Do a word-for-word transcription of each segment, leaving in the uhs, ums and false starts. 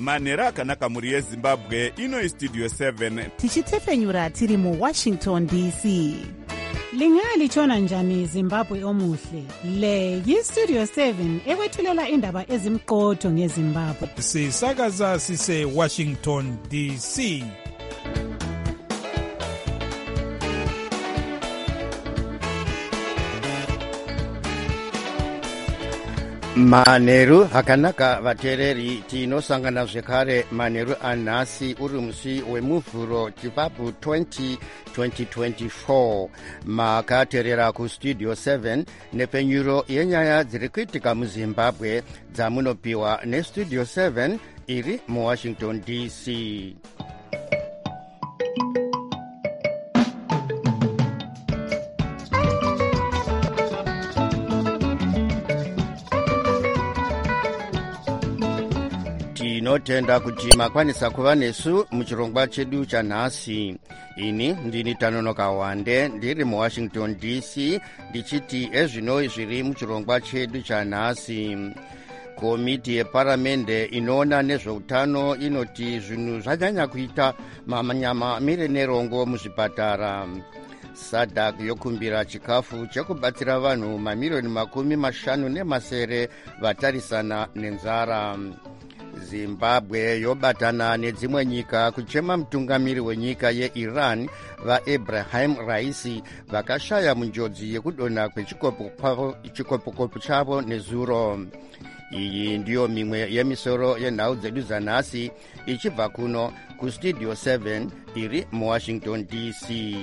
manhero akanaka mhuri yezimbabwe. Ino istudio seven tichitefenyura tiri muwashington D C. Lingalitshona njani Zimbabwe omuhle? Le yistudio seven ekwethulela indaba ezimqotho ngeZimbabwe. Sisakaza sise Washington D C. Manheru hakanaka vateereri, tinosangana zvekare manheru anhasi uri musi wemuvhuro chivabvu twenty twenty-four. Makateerera kustudio seven nepfenyuro yenyaya dziri kuitika muZimbabwe dzamunopiwa nestudio seven iri muWashington D C. Tinotenda kuti makwanisa kuva nesu muchirongwa chedu chanhasi. Ini ndini Tanonoka Wande ndiri muWashington D C ndichiti ezvino zviri muchirongwa chedu chanhasi. Komiti yeparamende inoona nezveutano inoti zvinhu zvanyanya kuita mamirire nerongo muzvipatara. Sadak yokumbira chikafu chekubatsira vanhu mamiliyoni makumi mashanu nemasere vatarisana nenzara. Zimbabwe yobatana nedzimwe nyika kuchema mutungamiri wenyika yeIran vaEbrahim Raisi vakashaya munjodzi yekudonha kwechikopokopo chavo nezuro. Iyi ndiyo mimwe yemisoro yenhau dzedu zanhasi ichibva kuno kustudio seven iri muWashington D C.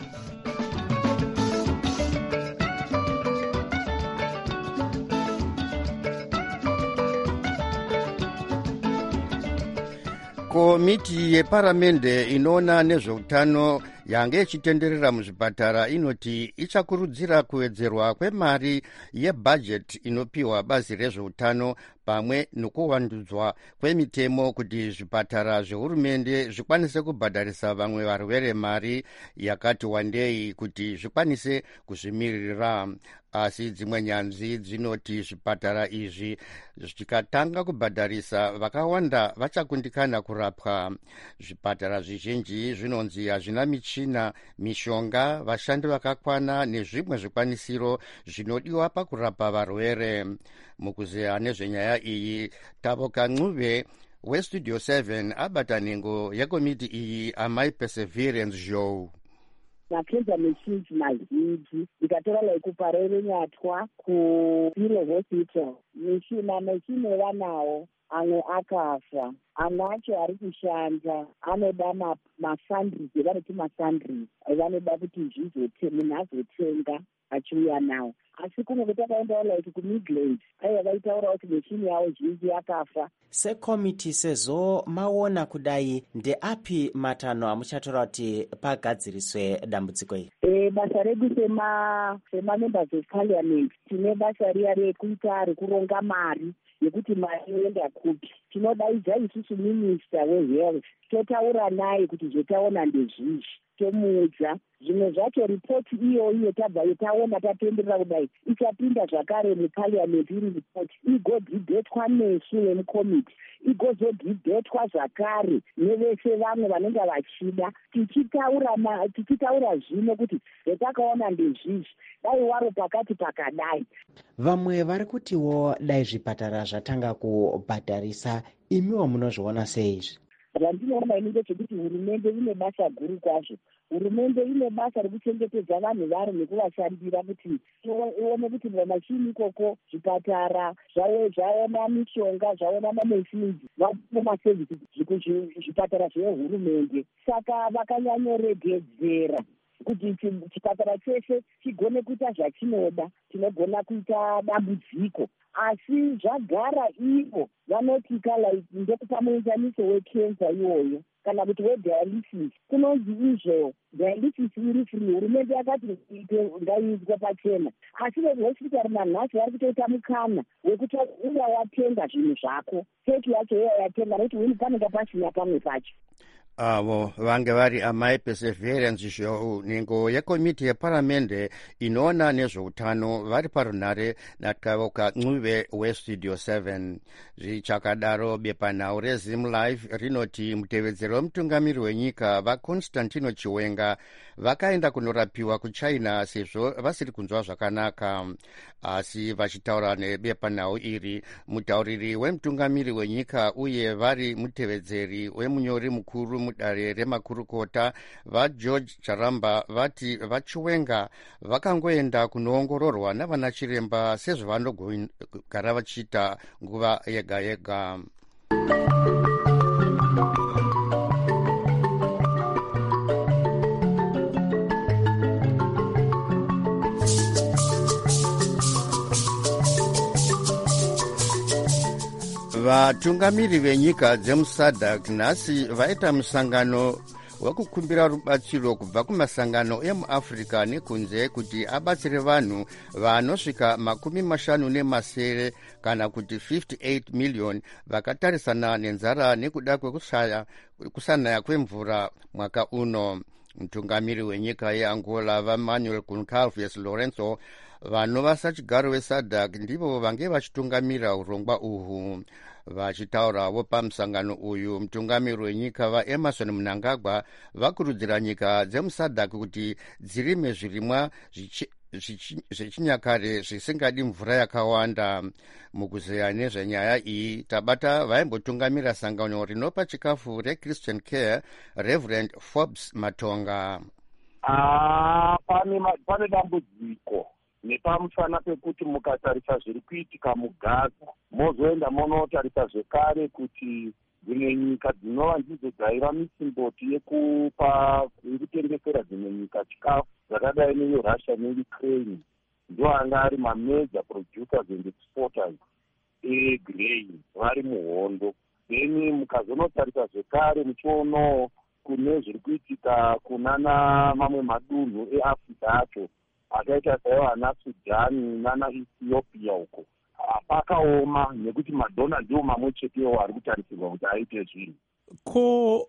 Komiti yeparamende inoona nezveutano yange ichitenderera muzvipatara inoti ichakurudzira kuwedzerwa kwemari yebhajeti inopiwa bazi rezveutano pamwe nokuwandudzwa kwemitemo kuti zvipatara zvehurumende zvikwanise kubhadharisa vamwe varwere mari yakati wandei kuti zvikwanise kuzvimiririra. Asi dzimwe nyanzvi dzinoti zvipatara izvi zvikatanga kubhadharisa vakawanda vachakundikana kurapwa. Zvipatara zvizhinji zvinonzi hazvina michina, mishonga, vashandi vakakwana nezvimwe zvikwanisiro zvinodiwa pakurapa varwere. Mukuzeya nezvenyaya iyi, Tavoka Ncube westudio seven abata nhengo yekomiti iyi amai Perseverance Joe. Makenza machines mazhinji ikatora like kuparere nyatwa kuPilo Hospital mishina machine vanawo amwe akafa, amwe acho ari kushanda anoda masandries evanoti masandries vanoda kuti munhu azotenga achiuya nawo. Asi kunenge takaendawo like kuMidlands aiva vaitaura kuti mishini yavo zhinji yakafa. Sekomiti sezvo maona kudai, ndeapi matanho amuchatora kuti pagadziriswe dambudziko iri? E, basa redu sema sema members of parliament tine basa riya rekuita rekuronga mari yekuti mari yoenda kupi. Tinodaidza isusu minista wehealth totaura naye kuti zvotaona ndezvizvi, tomuudza zvimwe zvacho. Ripoti iyoyo tabva yetaona tatenderera kudai ichapinda zvakare muparliament iri ripoti igodhibhetwa nesu nemukomiti, igozodhibhetwa zvakare nevese vamwe vanenge vachida, tichitaura tichitaura zvino kuti zvetakaona ndezvizvi, dai waro pakati pakadai. Vamwe vari kutiwo dai zvipatara zvatanga kubhadharisa, imiwo munozviona sei izvi? Zvandinoona ini ndechekuti hurumende ine basa guru kwazvo. Hurumende ine basa rekuchengetedza vanhu vari nekuvashandira kuti ione kuti mumashini ikoko zvipatara zvaona mishonga, zvaona mamachines, vapo maservices zvipatara zvehurumende. Saka vakanyanyoregedzera kuti chipatara chese chigone kuita zvachinoda, tinogona kuita dambudziko. Asi zvagara ivo vanotika like ndekupa muenzaniso wekensa iwoyo kana kuti wedialysis, kunonzi izvo dialysis iri free. Hurumende yakati ngaiizwe pachena, asi vehospitari manhasi vari kutoita mukana wekuti uya watenga zvinhu zvako, cheki yacho iya yatenga nekuti huni panenge pasina pamwe pacho. avo vange vari amai perseverance show, ningo yekomiti yeparamende inoona nezveutano vari parunhare natkavoka ncube westudio seven. Zvichakadaro bepanhau rezim live rinoti mutevedzeri wemutungamiri wenyika vaconstantino chiwenga vakaenda kunorapiwa kuchina sezvo vasiri kunzwa zvakanaka. Asi vachitaura nebepanhau iri, mutauriri wemutungamiri wenyika uye vari mutevedzeri wemunyori mukuru mudare remakurukota vageorge charamba vati vachiwenga vakangoenda kunoongororwa navana chiremba sezvavanogara vachiita nguva yega yega. Vatungamiri venyika dzemusadc nhasi vaita musangano wekukumbira rubatsiro kubva kumasangano emuafrica nekunze kuti abatsire vanhu vanosvika makumi mashanu nemasere kana kuti fifty-eight million vakatarisana nenzara nekuda kwekushaya kusanaya kwemvura mwaka uno. Mutungamiri wenyika yeangola vamanuel goncalves lorenzo vanova sachigaro vesadc ndivo vange vachitungamira urongwa uhwu. Vachitaurawo pamusangano uyu, mutungamiri wenyika vaemerson mnangagwa vakurudzira nyika dzemusadc kuti dzirime zvirimwa zvechinyakare zvisingadi mvura yakawanda. Mukuzeya nezvenyaya iyi tabata vaimbotungamira sangano rinopa chikafu rechristian care reverend Forbes Matonga. Ah, pane, pane dambudziko nepamusana pekuti mukatarisa zviri kuitika mugaza mozoenda monotarisa zvekare kuti dzimwe nyika dzinova ndidzo dzaiva misimboti yekupa yekutengesera dzimwe nyika chikafu dzakadai neRussia neUkraine ndo anga ari mamajor producers and exporters egrain vari muhondo. Then mukazonotarisa zvekare muchiono kune zviri kuitika kunana mamwe madunhu eAfrica acho akaita saiwo ana Sudani nana Ethiopia uko pakaoma nekuti madhona ndiwo mamwe chetewo ari kutarisirwa kuti aite zvinhu. Ko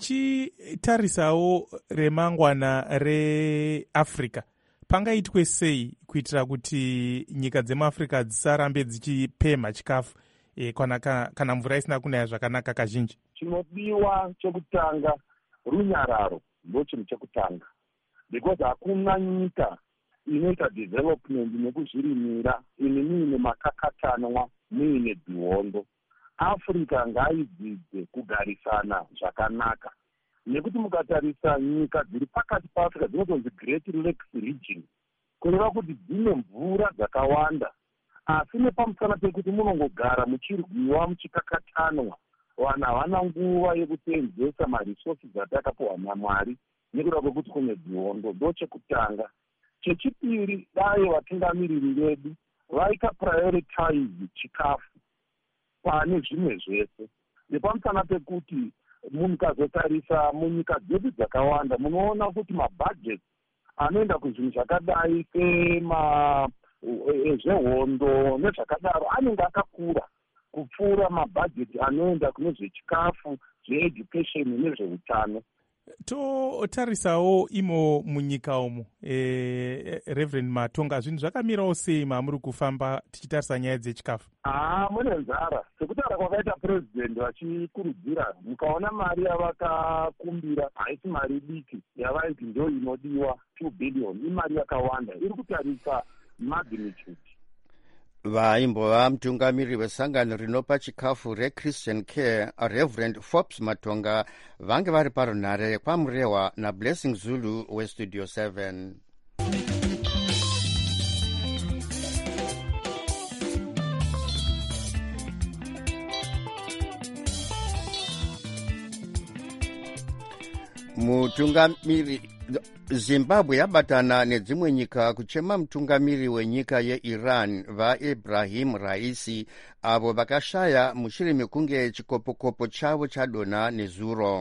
tichitarisawo remangwana reAfrica pangaitwe sei kuitira kuti nyika dzemuAfrica dzisarambe dzichipemha chikafu e, kana, kana mvura isina kunaya zvakanaka kazhinji? Chinodiwa chekutanga runyararo ndo chinhu chekutanga, because hakuna nyika inoita development nekuzvirimira ine muine makakatanwa muine dzihondo. Africa ngaidzidze kugarisana zvakanaka, nekuti mukatarisa nyika dziri pakati paAfrica dzinonzi Great Lakes region kureva kuti dzine mvura dzakawanda, asi nepamusana pekuti munongogara muchirwiwa muchikakatanwa, vanhu havana nguva yekuseenzesa maresources atakapiwa naMwari nekuda kwekuti kune dzihondo. Ndo chekutanga. Chechipiri, dai vatungamiriri vedu vaika prioritize chikafu pane zvimwe zvese, nepamusana pekuti mukazotarisa munyika dzedu dzakawanda munoona kuti mabudget anoenda kuzvinhu zvakadai sema ezvehondo nezvakadaro anenge akakura kupfuura mabudget anoenda kune zvechikafu, zveeducation nezveutano. Totarisawo imo munyika umo e, Reverend Matonga, zvinhu zvakamirawo sei mamuri kufamba tichitarisa nyaya dzechikafu? Ah, mune nzara sekutaura kwakaita president vachikurudzira, mukaona mari yavakakumbira haisi mari diki yavaiti ndo inodiwa two billion, imari yakawanda, iri kutarisa magnitude. Vaimbova mutungamiri wesangano rinopa chikafu reChristian Care Reverend Forbes Matonga vange vari parunhare kwamurehwa naBlessing Zulu westudio seven. Mutungamiri Zimbabwe yabatana nedzimwe nyika kuchema mutungamiri wenyika yeIran vaEbrahim Raisi avo vakashaya mushure mekunge chikopokopo chavo chadonha nezuro.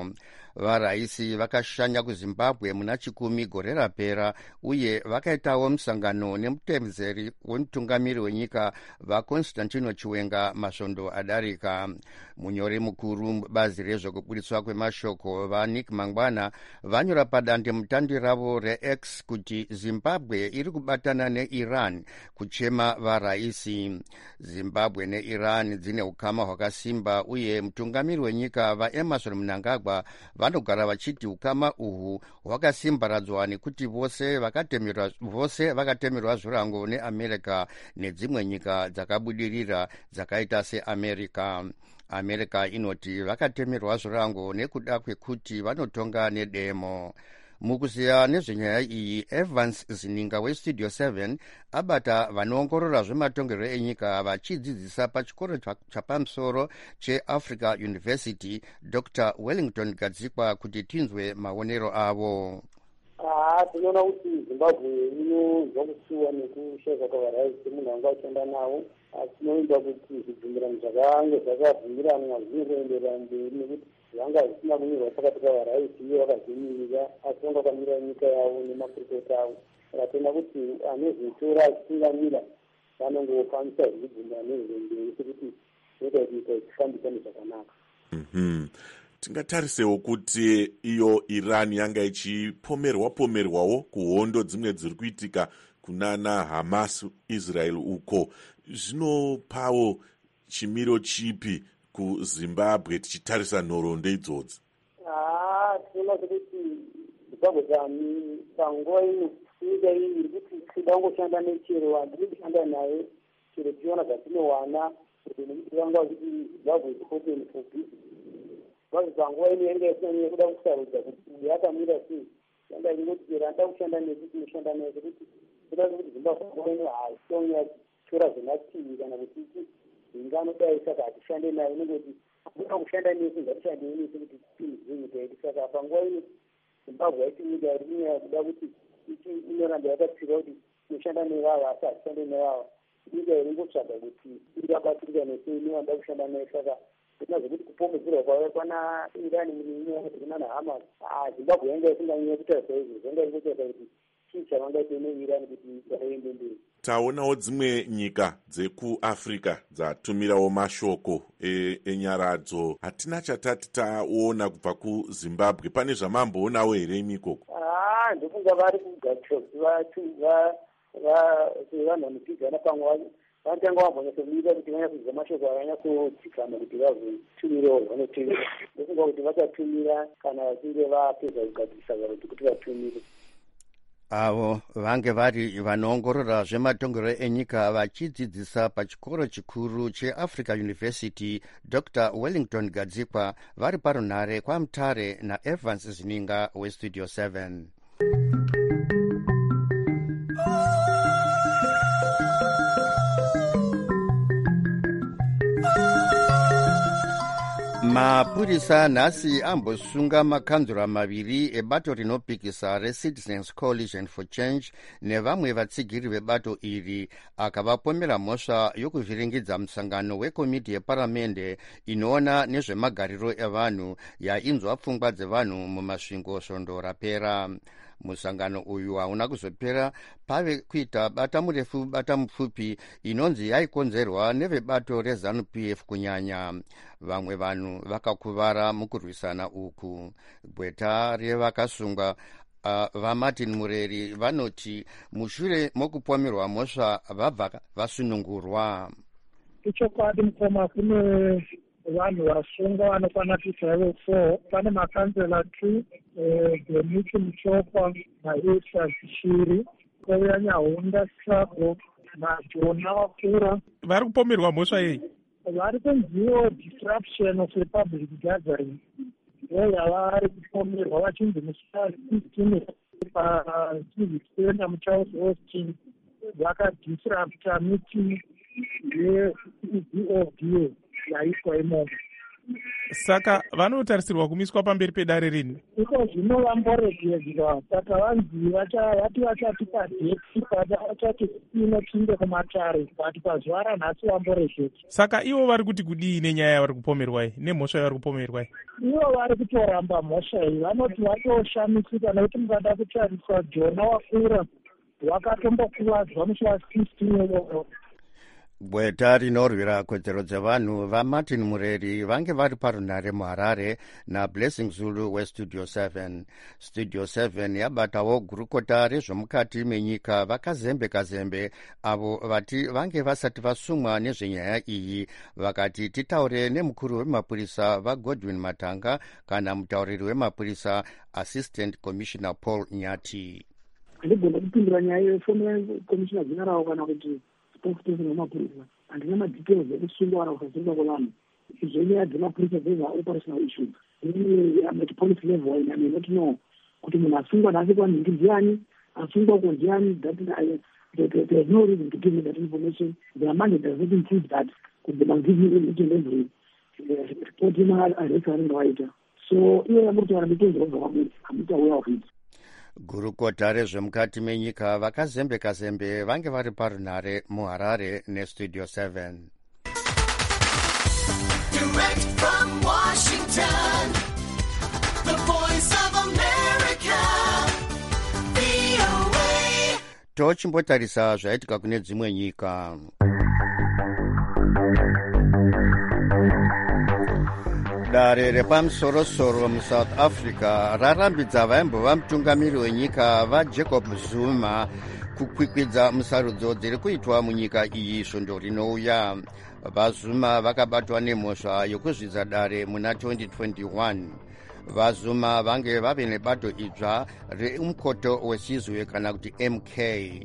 varaisi vakashanya kuzimbabwe muna chikumi gore rapera uye vakaitawo musangano nemutevedzeri wemutungamiri wenyika vaconstantino chiwenga masvondo adarika. Munyori mukuru bazi rezvekuburitswa kwemashoko vaNick Mangwana vanyora padande mutandi ravo reX kuti Zimbabwe iri kubatana neIran kuchema varaisi. Zimbabwe neIran dzine ukama hwakasimba uye mutungamiri wenyika vaEmerson Mnangagwa vanogara vachiti ukama uhu hwakasimbaradzwa nekuti vose vakatemerwa vose vakatemerwa zvirango neAmerica nedzimwe nyika dzakabudirira dzakaita seAmerica. America inoti vakatemerwa zvirango nekuda kwekuti vanotonga nedemo. Mukuziya nezvenyaya iyi, Evans Zininga westudio seven abata vanoongorora zvematongerwo enyika vachidzidzisa pachikoro chapamusoro cheAfrica University Doctor Wellington Gadzikwa kuti tinzwe maonero avo. Ah, tinoona kuti Zimbabwe inozwa kusuwa nekusheka kwavaraisi munhu anga achienda navo, asi tinoimba kuti zvibvumirano zvakanga zvakabvumiranwa zviri kuenderera mberi nekuti zvanga zvisina kunyorwa pakati pavaraisi iye vakazvimirira asi vanga vakamira nyika yavo nemakurukota avo. Saka tinoona kuti anozvitora achitungamira vanongokwanisa zvibvumirano zvemberi sekuti zvinoita kuti nyika ichifambisane zvakanaka. Mhm. Tingatarisewo kuti iyo Iran yanga ichipomerwa pomerwawo kuhondo dzimwe dziri kuitika kunana Hamas Israel uko. Zvinopawo chimiro chipi kuZimbabwe tichitarisa nhoroondo idzodzi? Ah, tinoona kuti Zimbabwe dzani panguva ino nyika iyi iri kuti kuda kungoshanda nechero handiri kushanda naye chero tichiona zvatinowana kuti nekuti vanga kuti Zimbabwe ipote mupfupi vazi panguva ino yanga isina kuda kusarudza kuti yakamira sei shanda ingoti chero handa kushanda nekuti inoshanda naye sekuti kuda kuti Zimbabwe panguva ino haitonya tora zvemativi kana kuti inganodai saka hatishande naye nekuti akuda kushanda nesu ngatishande nesu kuti tiinzwe nyika yedu. Saka panguva ino Zimbabwe haiti nyika iri kunyaya kuda kuti inoramba yakatsira kuti inoshanda nevava asi hatishande nevava. Nyika iri ngotsvaga kuti ingabatirika nesu inovanda kushanda naye. Saka zvekuti kupomedzerwa kwave kwana Iran munyaya kuti kunana Hamas, Zimbabwe yanga isinganyanya kutarisa izvi zvanga iri kutarisa kuti chii chavangaite neIran kuti vaende mberi. Taonawo dzimwe nyika dzekuAfrica dzatumirawo mashoko enyaradzo. Hatina chatati taona kubva kuZimbabwe. Pane zvamamboonawo here imikoko? Ah, ndofunga vari kugachozi vanhu vanopigana pamwe vanotanga vambonyatsomira kuti vanyatsoziva mashoko avanyatsodzikama kuti vazotumirewo vanotumira. Ndofunga kuti vachatumira kana vachinge vapedza kugadzirisa varoti kuti vatumire. Avo vange vari vanoongorora zvematongerwo enyika vachidzidzisa pachikoro chikuru cheAfrica University Doctor Wellington Gadzikwa vari parunhare kwaMutare naEvans Zininga westudio seven. Mapurisa nhasi ambosunga makanzura maviri ebato rinopikisa reCitizens Coalition for Change nevamwe vatsigiri vebato iri akavapomera mhosva yokuvhiringidza musangano wekomiti yeparamende inoona nezvemagariro evanhu yainzwa pfungwa dzevanhu mumasvingo svondo rapera. Musangano uyu hauna kuzopera pave kuita bata murefu bata mupfupi inonzi yaikonzerwa nevebato reZANU-P F kunyanya. Vamwe vanhu vakakuvara mukurwisana uku. Gweta revakasungwa uh, vaMartin Mureri vanoti mushure mokupomerwa mhosva vabva vasunungurwa. Ichokwadi mukoma kune vanhu vasungwa vanokwana kuti vave four. Pane makansela two, Gleniki Muchokwa naEsa Zishiri, kouya Nyahunda Strabo naJona Wakura. Vari kupomerwa mhosva yei? Vari kunziwo disruption of a public gathering. Iyo yavari kupomerwa vachinzi musi fifteen pacivic center muCharles Austin vakadisrupta meeting yeCODA yaitwa imomo. Saka vanotarisirwa kumiswa pamberi pedare rini? Iko zvino vamboregedzwa, saka vanzi vati vachatipa dheti vachati inopinde kumatare, vati pazuva ranhasi vamboregedzwa. Saka ivo vari kuti kudii nenyaya yavari kupomerwai, nemhosva yavari kupomerwai? Ivo vari kutoramba mhosva iyi, vanoti vatoshamisika nekuti mukada kutarisa Jona wakura wakatombokuwadzwa musi wa16 years. Gweta rinorwira kodzero dzevanhu vaMartin Mureri vange vari parunhare muHarare naBlessing Zulu weStudio seven. Studio seven yabatawo gurukota rezvomukati menyika vakazembe kazembe avo vati vange vasati vasumwa nezvenyaya iyi, vakati titaure nemukuru wemapurisa vaGodwin Matanga kana mutauriri wemapurisa Assistant Commissioner Paul Nyati. Ndigona kupindura nyaya yeformer Commissioner General kana kuti spokesperson wemapurisa. Handina madetails ekusungwa kana kusasungwa kwevanhu. Izvo nyaya dzemapurisa dzeza operational issues. Ini am at police level and I may not know kuti munhu asungwa nhasi kwanhingi ndiani, asungwa uko ndiani. That there's no reason to give me that information. Their mandate does not include that. Could they give me each and every report in my arrest and writer. So iwe yamuti wana details of the I'm not aware of it. Gurukota rezvemukati menyika vakazembe kazembe vange vari parunhare muHarare neStudio seven. Direct from Washington, the voice of America, V O A. Tochimbotarisa zvaitika kune dzimwe nyika. Dare repamusoro-soro muSouth Africa rarambidza vaimbova mutungamiri wenyika vaJacob Zuma kukwikwidza musarudzo dziri kuitwa munyika iyi svondo rinouya. VaZuma vakabatwa nemhosva yokuzvidza dare muna twenty twenty-one. VaZuma vange vave nebato idzva reumukoto wechizwe kana kuti M K.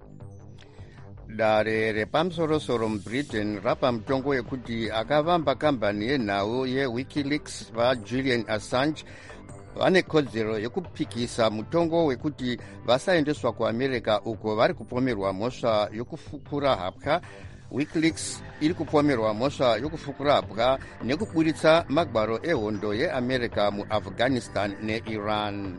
Dare repamusoro-soro muBritain rapa mutongo wekuti akavamba kambani yenhau yeWikileaks vaJulian Assange vane kodzero yekupikisa mutongo wekuti vasaendeswa kuAmerica uko vari kupomerwa mhosva yokufukura hapwa. Wikileaks iri kupomerwa mhosva yokufukura hapwa nekuburitsa magwaro ehondo yeAmerica muAfghanistan neIran.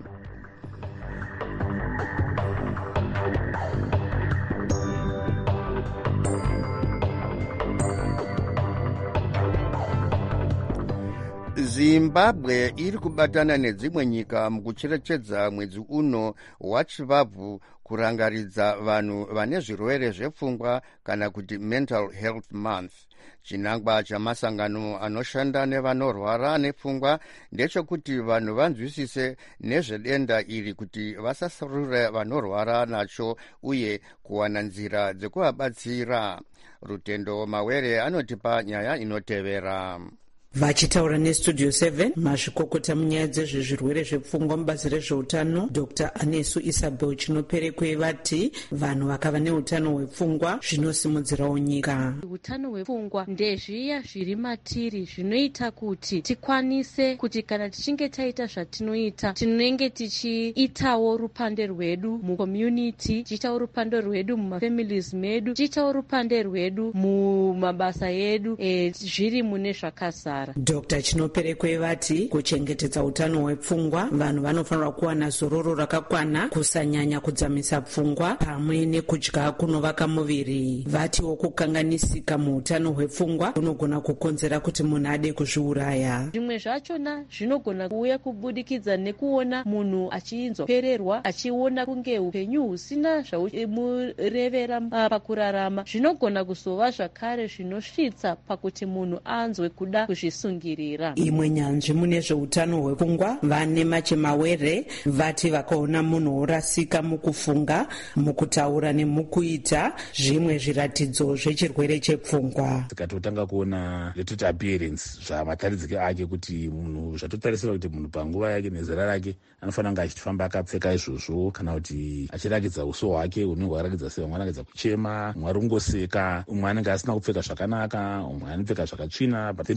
Zimbabwe iri kubatana nedzimwe nyika mukucherechedza mwedzi uno wachivabvu kurangaridza vanhu vane zvirwere zvepfungwa kana kuti Mental Health Month. Chinangwa chamasangano anoshanda nevanorwara nepfungwa ndechekuti vanhu vanzwisise nezvedenda iri kuti vasasarure vanorwara nacho uye kuwana nzira dzekuvabatsira. Rutendo Mawere anotipa nyaya inotevera. Vachitaura neStudio seven, mazvikokota munyaya dzezvezvirwere zvepfungwa mubazi rezveutano Dr Anesu Isabel Chinoperekwe vati vanhu vakava neutano hwepfungwa zvinosimudzirawo nyika. Utano hwepfungwa ndezviya zviri matiri zvinoita kuti tikwanise kuti kana tichinge taita zvatinoita tinenge tichiitawo rupande rwedu mucommunity, tichiitawo rupande rwedu mumafamilies medu, tichiitawo rupande rwedu mumabasa edu e, zviri mune zvakazara. Dr Chinoperekwe vati kuchengetedza utano hwepfungwa vanhu vanofanira kuwana zororo rakakwana, kusanyanya kudzamisa pfungwa pamwe nekudya kunovaka muviri. Vatiwo kukanganisika muutano hwepfungwa kunogona kukonzera kuti munhu ade kuzviuraya. Zvimwe zvachona zvinogona kuuya kubudikidza nekuona munhu achinzopererwa, achiona kunge upenyu husina zvamurevera pakurarama. Zvinogona kuzova zvakare zvinosvitsa pakuti munhu anzwe kuda kuzvi sungirira. Imwe nyanzvi mune zveutano hwepfungwa vane Mache Mawere vati vakaona munhu orasika mukufunga, mukutaura nemukuita zvimwe zviratidzo zvechirwere chepfungwa. Tikatotanga kuona letoti appearance zvamataridzike ake kuti munhu zvatotarisira kuti munhu panguva yake nezera rake anofanira kunge achifamba akapfeka izvozvo kana kuti achirakidza uso hwake hunenge hwarakidza sei, umwe anorakidza kuchema, umwe ari kungoseka, umwe anenge asina kupfeka zvakanaka, umwe anopfeka zvakatsvina. Tinotozoona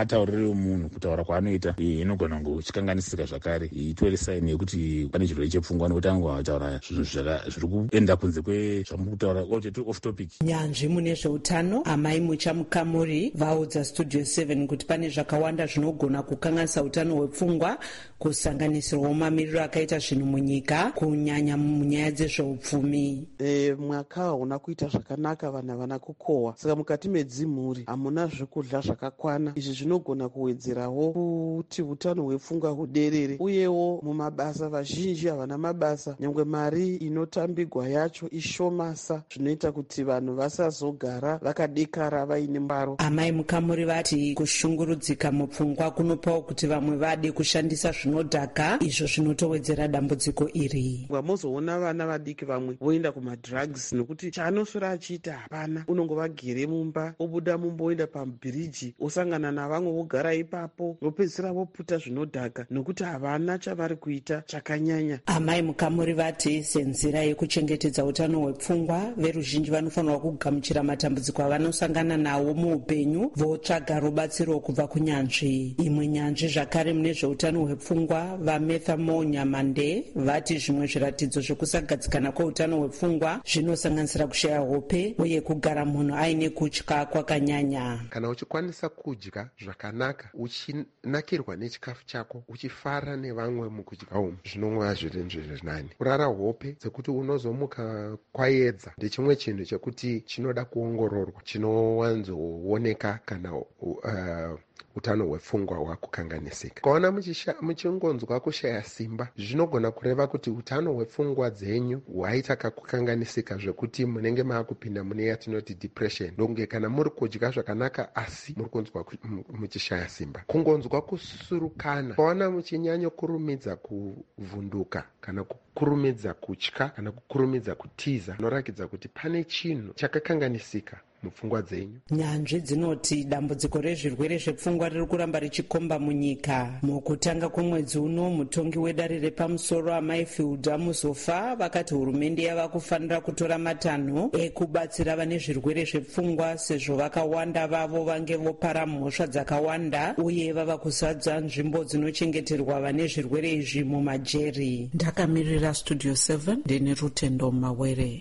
matauriro emunhu kutaura kwaanoita inogona kunge uchikanganisika zvakare itori saini yekuti pane chirwere chepfungwa nekuti ange vataura zvinhu zviri kuenda kunze kwezvamuri kutaura off topic. nyanzvi mune zveutano amai muchamukamuri vaudza studio seven kuti pane zvakawanda zvinogona kukanganisa utano hwepfungwa kusanganisirwawo mamiriro akaita zvinhu munyika kunyanya munyaya dzezveupfumi. E, mwaka hauna kuita zvakanaka vanhu havana kukohwa saka mukati medzimhuri hamuna zvekudya zvakakwana. Izvi zvinogona kuwedzerawo kuti utano hwepfungwa huderere uyewo mumabasa vazhinji havana mabasa nyangwe mari inotambigwa yacho ishomasa zvinoita kuti vanhu vasazogara vakadekara vaine mbaro. Amai mukamuri vati kushungurudzika mupfungwa kunopawo kuti vamwe vade kushandisa zvinodhaka izvo zvinotowedzera dambudziko iri. Vamozoona vana vadiki vamwe voenda kumadrugs nekuti chaanosora achiita hapana, unongova gere mumba obuda mumba oenda pabhiriji osangana navamwe vogara ipapo vopedzisira voputa zvinodhaka nekuti havana chavari kuita chakanyanya. Amai mukamuri vati senzira yekuchengetedza utano hwepfungwa veruzhinji vanofanirwa kugamuchira matambudziko avanosangana nawo muupenyu votsvaga rubatsiro kubva kunyanzvi. Imwe nyanzvi zvakare mune zveutano hwepfungwa vametha monyamande vati zvimwe zviratidzo zvekusagadzikana kweutano hwepfungwa zvinosanganisira kushaya hope uye kugara munhu aine kutya kwakanyanya. Kana uchikwanisa kudya zvakanaka uchinakirwa nechikafu chako uchifara nevamwe mukudya umu zvinongova zviri zvirinani. Kurara hope dzekuti unozomuka kwaedza ndechimwe chinhu chekuti chinoda kuongororwa chinowanzooneka kana uh, utano hwepfungwa hwakukanganisika. Kaona muchingonzwa kushaya simba zvinogona kureva kuti utano hwepfungwa dzenyu hwaita kakukanganisika zvekuti munenge maakupinda mune yatinoti depression. Ndonge kana muri kudya zvakanaka asi muri kunzwa muchishaya simba. Kungonzwa kusurukana. Kaona muchinyanya kurumidza kuvhunduka kana kukurumidza kutya kana kukurumidza kutiza norakidza kuti pane chinhu chakakanganisika mupfungwa dzenyu. Nyanzvi dzinoti dambudziko rezvirwere zvepfungwa riri kuramba richikomba munyika. Mukutanga kwemwedzi uno mutongi wedare repamusoro aMaifield Amuzofa vakati hurumende yava kufanira kutora matanho ekubatsira vane zvirwere zvepfungwa sezvo vakawanda vavo vange vopara mhosva dzakawanda uye vava kuzadza nzvimbo dzinochengeterwa vane zvirwere izvi mumajeri. Ndakamirira Studio seven ndine Rutendo Mawere.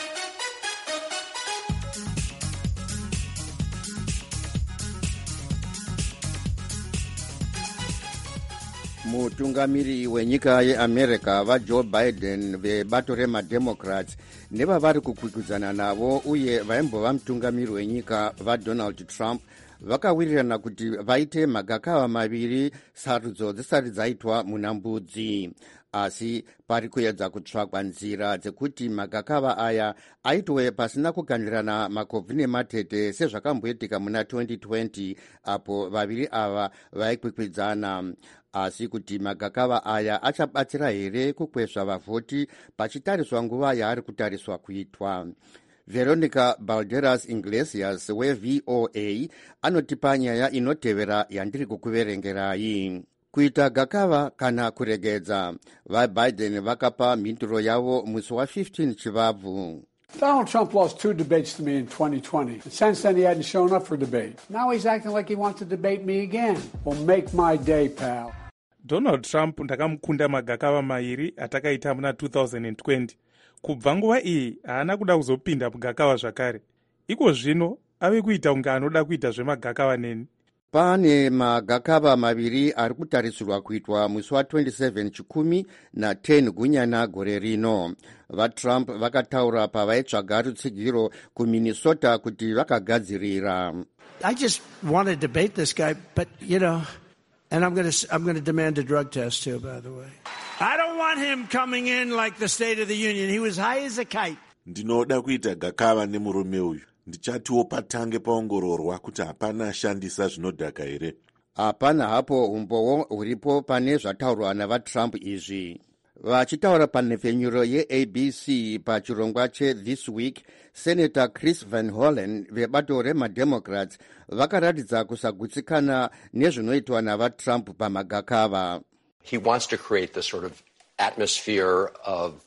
mutungamiri wenyika yeamerica vajoe biden vebato remademocrats nevavari kukwikwidzana navo uye vaimbova mutungamiri wenyika vadonald trump vakawirirana kuti vaite magakava maviri sarudzo dzisati dzaitwa muna mbudzi. Asi pari kuedza kutsvakwa nzira dzekuti magakava aya aitwe pasina kugandirana makobvu nematete sezvakamboitika muna twenty twenty apo vaviri ava vaikwikwidzana. Asi kuti magakava aya achabatsira here kukwezva vavhoti pachitariswa nguva yaari kutariswa kuitwa. Veronica Balderas Iglesias we-V O A anotipa nyaya inotevera yandiri kukuverengerai. Kuita gakava kana kuregedza, vaBiden vakapa mhinduro yavo musi wa15 Chivabvu. Donald Trump lost two debates to me in twenty twenty. And since then, he hadn't shown up for debate. Now he's acting like he wants to debate me again. Well, make my day, pal. Donald Trump ndakamukunda magakava mairi atakaita muna two thousand twenty. Kubva nguva iyi haana kuda kuzopinda mugakava zvakare. Iko zvino ave kuita kunge anoda kuita zvemagakava neni. Pane magakava maviri ari kutarisirwa kuitwa musi wa27 Chikumi na ten Gunyana gore rino. VaTrump vakataura pavaitsvaga rutsigiro kuMinnesota kuti vakagadzirira. I just want to debate this guy, but you know, and I'm going to I'm going to demand a drug test too, by the way. I don't want him coming in like the State of the Union. He was high as a kite. Ndinoda kuita gakava nemurume uyu. Ndichatiwo patange paongororwa kuti hapana ashandisa zvinodhaka here. Hapana hapo umbowo uripo pane zvataurwa navaTrump izvi. Vachitaura panhepfenyuro yeA B C pachirongwa cheThis Week, Senator Chris Van Hollen vebato remademocrats vakaratidza kusagutsikana nezvinoitwa navaTrump pamagakava. He wants to create this sort of atmosphere of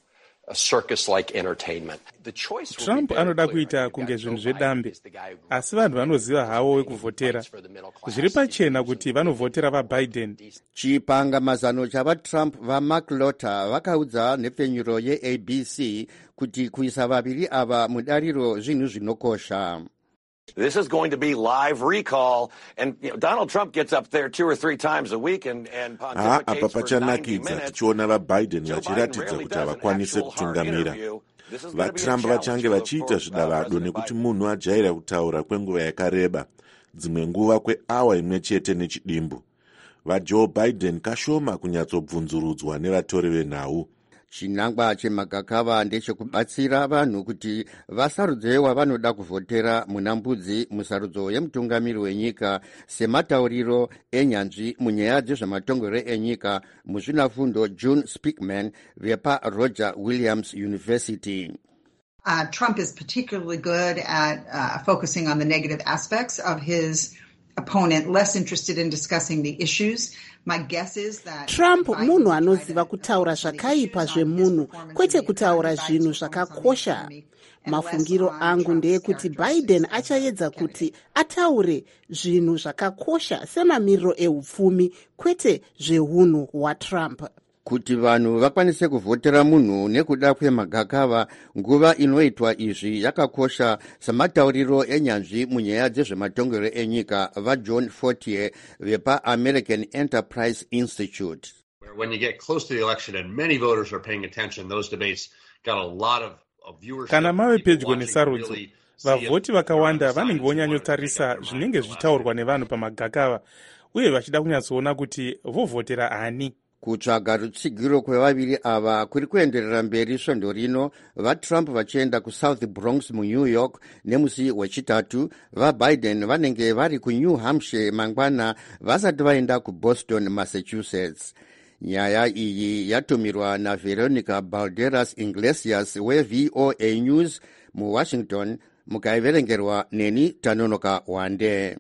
a circus-like entertainment. The choice will be Trump very anoda clear. kuita kunge zvinhu zvedambe, asi vanhu vanoziva havo wekuvhotera. Zviri pachena kuti vanovhotera vaBiden. chipangamazano chavatrump vamark lotter vakaudza nhepfenyuro yeA B C kuti kuisa vaviri ava mudariro zvinhu zvinokosha. This is going to be live recall, and you know, Donald Trump gets up there two or three times a week and, and ha pontificates apa for ninety pachanakidza minutes. tichiona vaBiden vachiratidza really kuti does an havakwanise actual hard kutungamira. interview. This is going to be a vaTrump challenge vachange for- vachiita for, uh, zvidavado President nekuti Biden. munhu ajaira kutaura kwenguva yakareba, dzimwe nguva kweawa imwe chete nechidimbu. vaJoe Biden kashoma kunyatsobvunzurudzwa nevatori venhau. chinangwa chemagakava ndechekubatsira vanhu kuti vasarudze wavanoda kuvhotera muna mbudzi musarudzo yemutungamiri wenyika sematauriro enyanzvi munyaya dzezvematongero enyika muzvinafundo June Speakman vepaRoger Williams University. Uh, Trump is particularly good at uh, focusing on the negative aspects of his opponent, less interested in discussing the issues. My guess is that Trump munhu anoziva kutaura zvakaipa zvemunhu, kwete kutaura zvinhu zvakakosha. Mafungiro angu ndeyekuti Biden achaedza kuti ataure zvinhu zvakakosha semamiriro eupfumi, kwete zveunhu hwaTrump. kuti vanhu vakwanise kuvhotera munhu nekuda kwemagakava nguva inoitwa izvi yakakosha sematauriro enyanzvi munyaya dzezvematongero enyika vaJohn Fortier vepaAmerican Enterprise Institute. When you get close to the election and many voters are paying attention, those debates got a lot of, of viewership. Kana mave People pedyo watching nesarudzo, really see it. vavhoti vakawanda vanenge vonyanyotarisa zvinenge zvichitaurwa nevanhu pamagakava, uye vachida kunyatsoona kuti vovhotera ani. kutsvaga rutsigiro kwevaviri ava kuri kuenderera mberi svondo rino, vaTrump vachienda kuSouth Bronx muNew York nemusi wechitatu, vaBiden vanenge vari kuNew Hampshire mangwana vasati vaenda kuBoston, Massachusetts. Nyaya iyi yatumirwa naVeronica Balderas Iglesias weV O A News muWashington, mukaiverengerwa neni Tanonoka Wande.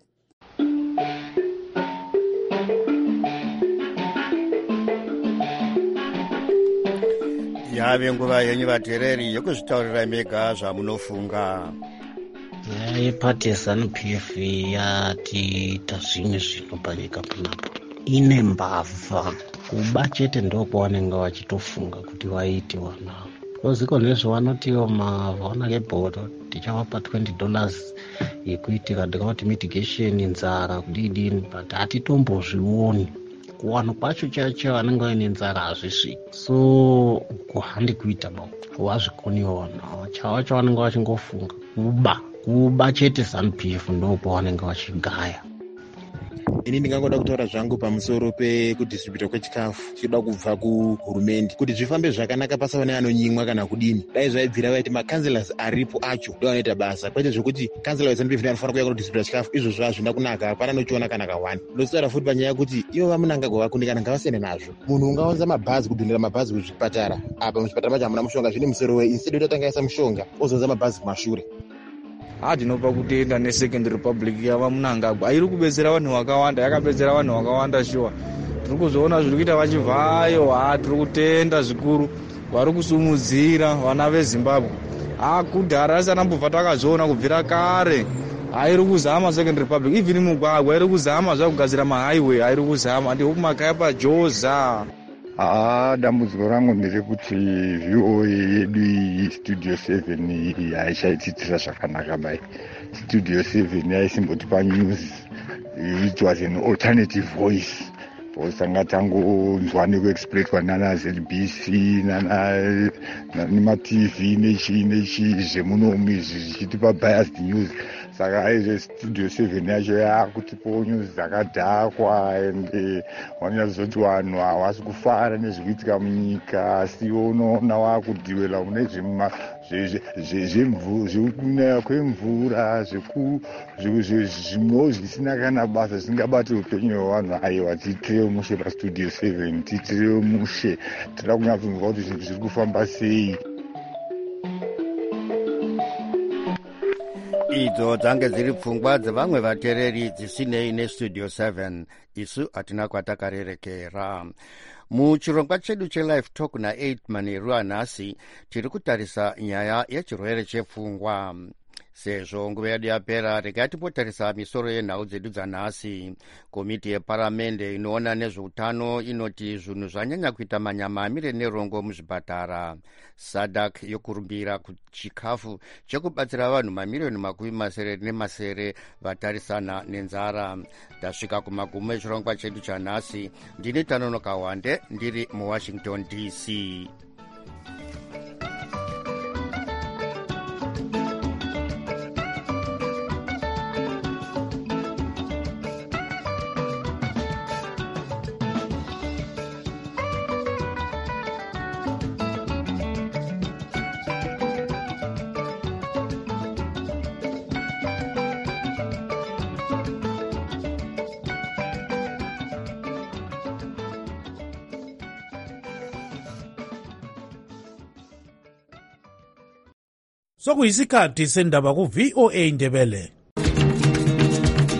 yave nguva yenyu vateereri yokuzvitaurira mega zvamunofunga. Yepati ZANU-P F yatiita zvimwe zvinhu panyika panapo ine mbavha kuba chete ndokwavanenge vachitofunga kuti vaiti vanavo koziko nezvavanotiwo mavhaona kebhodo tichavapa twenty dollars yekuitika ndikavati mitigation nzara kudidini, but hatitombozvioni kuwano kwacho chacho vanenge vaine nzara hazvisviki, so kuhandi kuita bako wazvikoniwo vanavo chava chavanenge vachingofunga kuba kuba chete ZANU-P F ndokwavanenge vachigaya. ini ndingangoda kutaura zvangu pamusoro pekudhistribhutwa kwechikafu chichida kubva kuhurumende kuti zvifambe zvakanaka pasava neanonyimwa kana kudini. dai zvaibvira vaiti makanselas aripo acho ndo anoita basa, kwete zvokuti kansela weZANU-P F anofanira kuuya kudhistribhuta chikafu, izvozvo hazvina kunaka, hapana nochiona kana kawani. ndositaura futi panyaya yekuti ivo vamuna angagova ngavasiyane nazvo. munhu ungawanza mabhazi kudhindira mabhazi kuzvipatara, apa muzvipatara macho hamuna mushonga, zvine musoro wei, instead utatanga yaisa mushonga ozonza mabhazi kumashure. hatinopa kutenda nesecond republic yava munangagwa airi kubetsera vanhu vakawanda, yakabetsera vanhu vakawanda shuwa. tiri kuzoona zviri kuita vachibvayo, ha tiri kutenda zvikuru vari kusumudzira vana veZimbabwe. ha kudhara asati ambobva takazviona kubvira kare, airi kuzama second republic, even mugwagwa airi kuzama zvakugadzira mahighway, airi kuzama ndiho kumakaya pajoza. haa dambudziko rangu nderekuti V O A yedu iyi studio seven haichaititira zvakanaka bai. studio seven yaisimbotipa news, it was an alternative voice, posanga tangonzwa nekuexploitwa nana Z B C nana nematv nechi nechi zvemunomu izvi zvichitipa biased news. saka aizve studio seven yacho yakutipo news dzakadhakwa, ende wanyazoti vanhu havasi kufara nezvikuitika munyika, asi unoona wakudhivela mune zvekunaya kwemvura, zvimwewo zvisina kana basa zvisingabati upenyu hwevanhu. aiwa tiitirewo mushe pastudio seven, tiitirewo mushe, toda kunyatsokunzwa kuti zvinhu zviri kufamba sei. idzo dzange dziri pfungwa dzevamwe vateereri dzisinei nestudio seven, isu hatina kwatakarerekera. muchirongwa chedu chelife talk na8 manheru anhasi tiri kutarisa nyaya yechirwere chepfungwa. Sezvo nguva yedu yapera, regai timbotarisa misoro yenhau dzedu dzanhasi. Komiti yeparamende inoona nezveutano inoti zvinhu zvanyanya kuita manyamamire nerongo muzvipatara. Sadak yokurumbira kuchikafu chekubatsira vanhu mamiriyoni makumi masere nemasere vatarisana nenzara. Tasvika kumagumo echirongwa chedu chanhasi. Ndini Tanonoka Wande ndiri muWashington D C. Sokuyisikhathi sendaba ku V O A Ndebele.